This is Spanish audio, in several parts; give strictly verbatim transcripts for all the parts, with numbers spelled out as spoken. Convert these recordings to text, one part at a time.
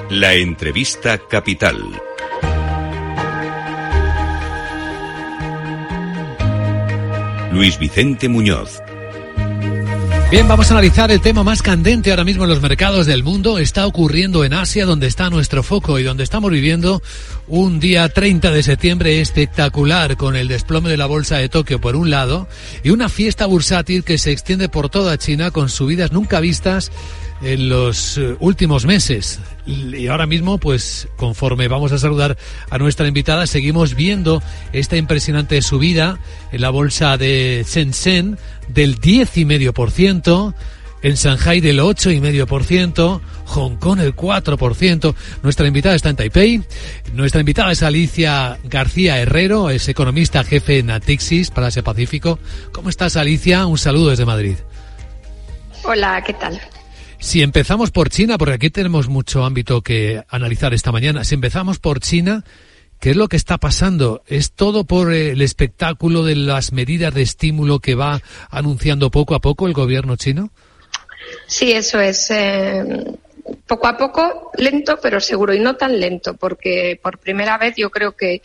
La entrevista capital. Luis Vicente Muñoz. Bien, vamos a analizar el tema más candente ahora mismo en los mercados del mundo. Está ocurriendo en Asia, donde está nuestro foco y donde estamos viviendo un día treinta de septiembre espectacular, con el desplome de la bolsa de Tokio por un lado y una fiesta bursátil que se extiende por toda China con subidas nunca vistas en los últimos meses. Y ahora mismo, pues, conforme vamos a saludar a nuestra invitada, seguimos viendo esta impresionante subida en la bolsa de Shenzhen del diez coma cinco por ciento, en Shanghai del ocho coma cinco por ciento, Hong Kong el cuatro por ciento. Nuestra invitada está en Taipei. Nuestra invitada es Alicia García Herrero, es economista jefe en Natixis para Asia Pacífico. ¿Cómo estás, Alicia? Un saludo desde Madrid. Hola, ¿qué tal? Si empezamos por China, porque aquí tenemos mucho ámbito que analizar esta mañana. Si empezamos por China, ¿qué es lo que está pasando? ¿Es todo por el espectáculo de las medidas de estímulo que va anunciando poco a poco el gobierno chino? Sí, eso es. Eh, poco a poco, lento, pero seguro, y no tan lento, porque por primera vez yo creo que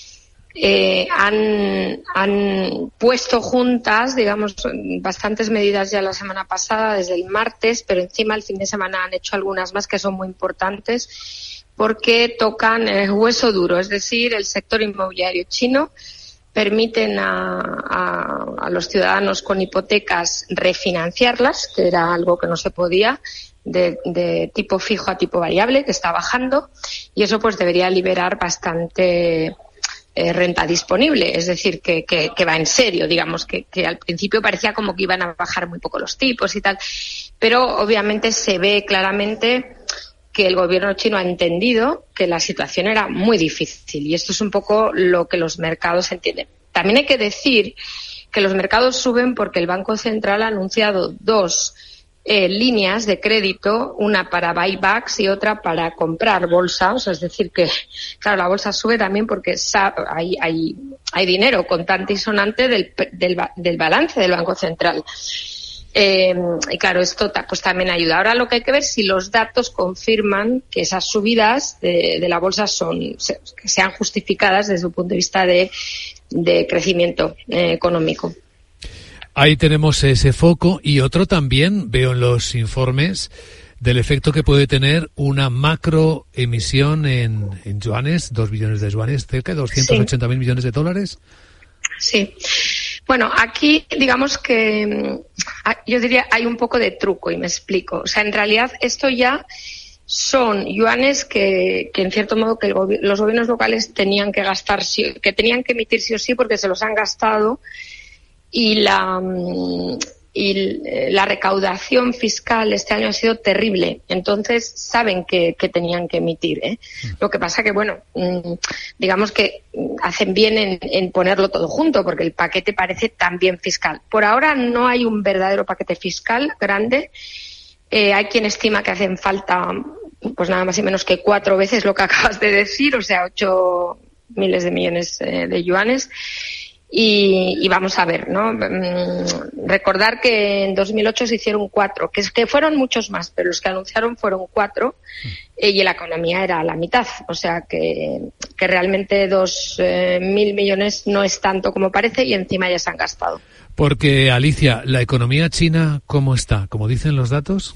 Eh, han, han puesto juntas, digamos, bastantes medidas ya la semana pasada, desde el martes, pero encima el fin de semana han hecho algunas más que son muy importantes porque tocan el hueso duro, es decir, el sector inmobiliario chino. Permiten a, a, a los ciudadanos con hipotecas refinanciarlas, que era algo que no se podía, de, de tipo fijo a tipo variable, que está bajando, y eso pues debería liberar bastante Eh, renta disponible, es decir, que, que, que va en serio, digamos, que, que al principio parecía como que iban a bajar muy poco los tipos y tal, pero obviamente se ve claramente que el gobierno chino ha entendido que la situación era muy difícil, y esto es un poco lo que los mercados entienden. También hay que decir que los mercados suben porque el Banco Central ha anunciado dos Eh, líneas de crédito, una para buybacks y otra para comprar bolsa, o sea, es decir que, claro, la bolsa sube también porque hay, hay, hay dinero contante y sonante del, del, del balance del Banco Central. Eh, y claro, esto pues también ayuda. Ahora lo que hay que ver es si los datos confirman que esas subidas de, de la bolsa son, que sean justificadas desde un punto de vista de, de crecimiento eh, económico. Ahí tenemos ese foco, y otro también veo en los informes del efecto que puede tener una macroemisión en, en yuanes, dos billones de yuanes, cerca de doscientos ochenta mil sí. millones de dólares. Sí. Bueno, aquí digamos que yo diría hay un poco de truco, y me explico. O sea, en realidad esto ya son yuanes que, que en cierto modo que el gobi- los gobiernos locales tenían que gastar, que tenían que emitir sí o sí porque se los han gastado. Y la, y la recaudación fiscal este año ha sido terrible. Entonces saben que, que tenían que emitir, ¿eh? Lo que pasa que, bueno, digamos que hacen bien en, en ponerlo todo junto, porque el paquete parece también fiscal. Por ahora no hay un verdadero paquete fiscal grande. Eh, hay quien estima que hacen falta, pues nada más y menos que cuatro veces lo que acabas de decir, o sea, ocho miles de millones eh, de yuanes. Y, y vamos a ver, ¿no? Mm, recordar que en dos mil ocho se hicieron cuatro, que, es, que fueron muchos más, pero los que anunciaron fueron cuatro, eh, y la economía era la mitad. O sea que, que realmente dos eh, mil millones no es tanto como parece, y encima ya se han gastado. Porque, Alicia, ¿la economía china cómo está? ¿Como dicen los datos?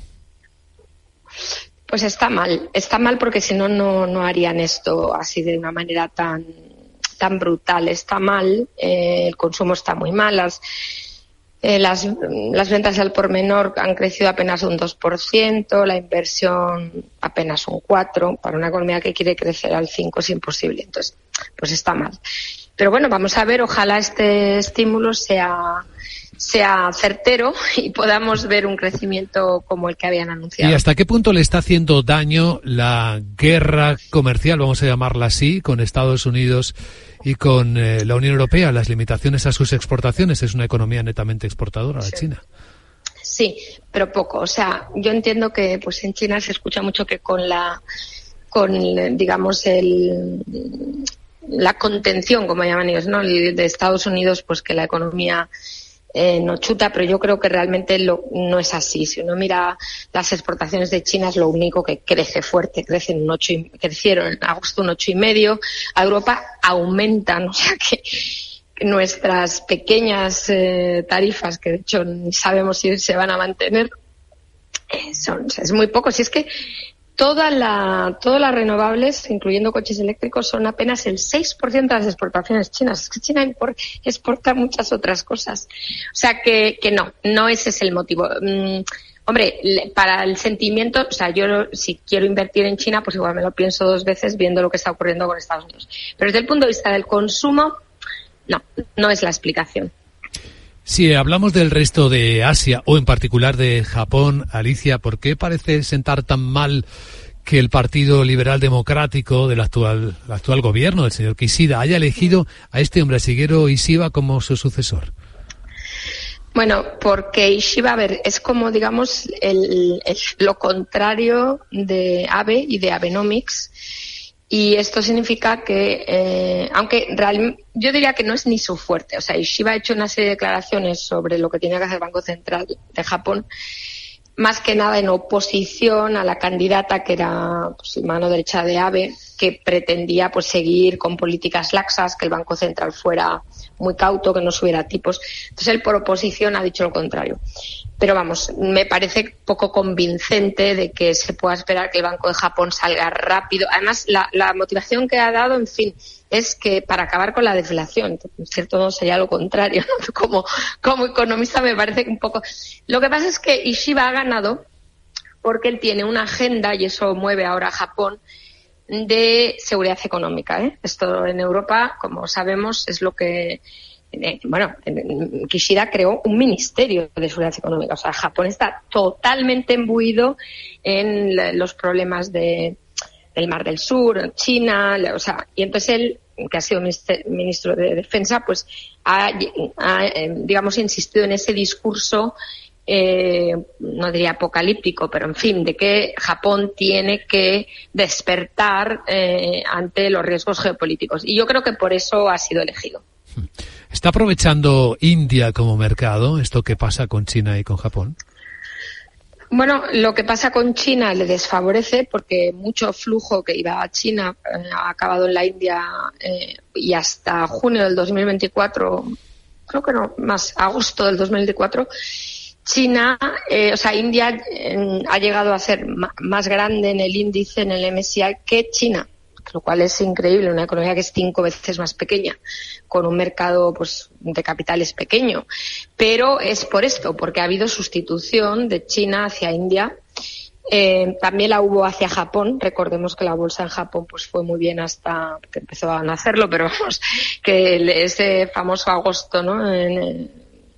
Pues está mal. Está mal porque si no, no, no harían esto así de una manera tan... tan brutal. Está mal, eh, el consumo está muy mal, las, eh, las, las ventas al por menor han crecido apenas un dos por ciento, la inversión apenas un cuatro por ciento, para una economía que quiere crecer al cinco por ciento es imposible, entonces pues está mal. Pero bueno, vamos a ver, ojalá este estímulo sea sea certero y podamos ver un crecimiento como el que habían anunciado. ¿Y hasta qué punto le está haciendo daño la guerra comercial, vamos a llamarla así, con Estados Unidos y con eh, la Unión Europea, las limitaciones a sus exportaciones? Es una economía netamente exportadora, la sí. China. Sí, pero poco. O sea, yo entiendo que pues en China se escucha mucho que con la, con digamos el la contención, como llaman ellos, ¿no? De Estados Unidos, pues que la economía eh, no chuta, pero yo creo que realmente lo, no es así. Si uno mira las exportaciones de China, es lo único que crece fuerte, crecen un ocho y, crecieron en agosto un ocho y medio, a Europa aumentan, o sea que nuestras pequeñas eh, tarifas, que de hecho ni sabemos si se van a mantener, eh, son, es muy poco. Si es que Toda la, todas las renovables, incluyendo coches eléctricos, son apenas el seis por ciento de las exportaciones chinas. Es que China import, exporta muchas otras cosas. O sea que, que no, no ese es el motivo. Mm, hombre, para el sentimiento, o sea, yo si quiero invertir en China, pues igual me lo pienso dos veces viendo lo que está ocurriendo con Estados Unidos. Pero desde el punto de vista del consumo, no, no es la explicación. Si hablamos del resto de Asia, o en particular de Japón, Alicia, ¿por qué parece sentar tan mal que el Partido Liberal Democrático del actual, el actual gobierno del señor Kishida haya elegido a este hombre, a Shigeru Ishiba, como su sucesor? Bueno, porque Ishiba, a ver, es como, digamos, el, el, lo contrario de Abe y de Abenomics. Y esto significa que, eh, aunque realmente yo diría que no es ni su fuerte, o sea, Ishiba ha hecho una serie de declaraciones sobre lo que tiene que hacer el Banco Central de Japón, más que nada en oposición a la candidata que era pues, mano derecha de Abe, que pretendía pues seguir con políticas laxas, que el Banco Central fuera muy cauto, que no subiera tipos. Entonces él por oposición ha dicho lo contrario. Pero vamos, me parece poco convincente de que se pueda esperar que el Banco de Japón salga rápido. Además, la, la motivación que ha dado, en fin, es que para acabar con la deflación, en cierto modo sería lo contrario, ¿no? Como, como economista me parece que un poco... Lo que pasa es que Ishiba ha ganado porque él tiene una agenda, y eso mueve ahora a Japón, de seguridad económica, ¿eh? Esto en Europa, como sabemos, es lo que... Eh, bueno, Kishida creó un ministerio de seguridad económica. O sea, Japón está totalmente imbuido en los problemas de, del Mar del Sur, China, o sea, y entonces él, que ha sido ministro de Defensa, pues ha, ha digamos, insistido en ese discurso, eh, no diría apocalíptico, pero en fin, de que Japón tiene que despertar eh, ante los riesgos geopolíticos. Y yo creo que por eso ha sido elegido. ¿Está aprovechando India como mercado esto que pasa con China y con Japón? Bueno, lo que pasa con China le desfavorece porque mucho flujo que iba a China eh, ha acabado en la India eh, y hasta junio del dos mil veinticuatro, creo que no, más agosto del dos mil veinticuatro, China, eh, o sea, India eh, ha llegado a ser ma- más grande en el índice, en el M S C I, que China, lo cual es increíble, una economía que es cinco veces más pequeña, con un mercado pues de capitales pequeño. Pero es por esto, porque ha habido sustitución de China hacia India. Eh, también la hubo hacia Japón. Recordemos que la bolsa en Japón pues fue muy bien hasta que empezó a nacerlo, pero vamos, que ese famoso agosto, ¿no? En el,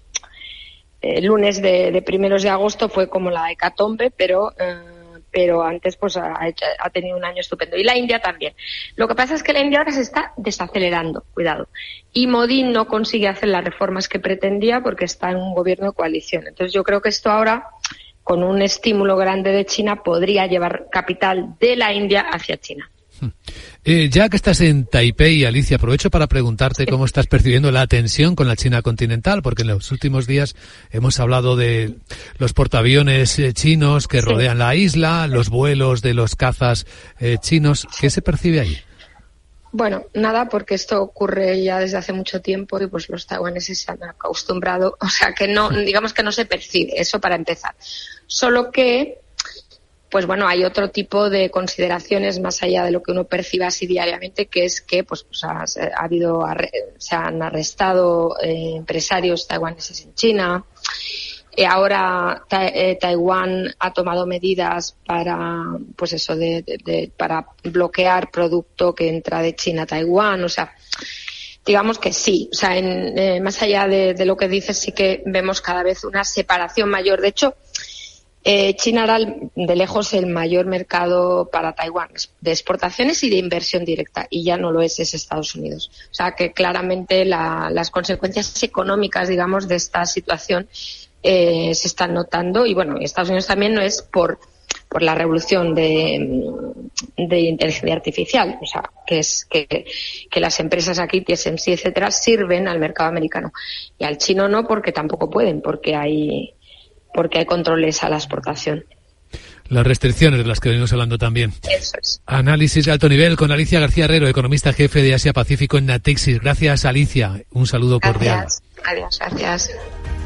el lunes de, de primeros de agosto fue como la hecatombe, pero... Eh, pero antes pues ha, ha tenido un año estupendo. Y la India también. Lo que pasa es que la India ahora se está desacelerando, cuidado. Y Modi no consigue hacer las reformas que pretendía porque está en un gobierno de coalición. Entonces yo creo que esto ahora, con un estímulo grande de China, podría llevar capital de la India hacia China. Eh, ya que estás en Taipei, Alicia, aprovecho para preguntarte cómo estás percibiendo la tensión con la China continental, porque en los últimos días hemos hablado de los portaaviones eh, chinos que rodean la isla, los vuelos de los cazas eh, chinos. ¿Qué se percibe ahí? Bueno, nada, porque esto ocurre ya desde hace mucho tiempo y pues los taiwaneses se han acostumbrado, o sea que no, digamos que no se percibe, eso para empezar. Solo que pues bueno, hay otro tipo de consideraciones más allá de lo que uno percibe así diariamente, que es que pues, pues ha, ha habido se han arrestado eh, empresarios taiwaneses en China. Eh, ahora ta, eh, Taiwán ha tomado medidas para pues eso de, de, de para bloquear producto que entra de China a Taiwán, o sea, digamos que sí, o sea, en, eh, más allá de, de lo que dices, sí que vemos cada vez una separación mayor. De hecho, Eh, China era de lejos el mayor mercado para Taiwán de exportaciones y de inversión directa, y ya no lo es, es Estados Unidos. O sea que claramente la, las consecuencias económicas, digamos, de esta situación eh, se están notando, y bueno, Estados Unidos también no es por, por la revolución de, de inteligencia artificial, o sea, que es que, que las empresas aquí, T S M C, etcétera, sirven al mercado americano y al chino no, porque tampoco pueden, porque hay porque hay controles a la exportación. Las restricciones de las que venimos hablando también. Eso es. Análisis de alto nivel con Alicia García Herrero, economista jefe de Asia Pacífico en Natixis. Gracias, Alicia. Un saludo cordial. Gracias. Adiós, gracias.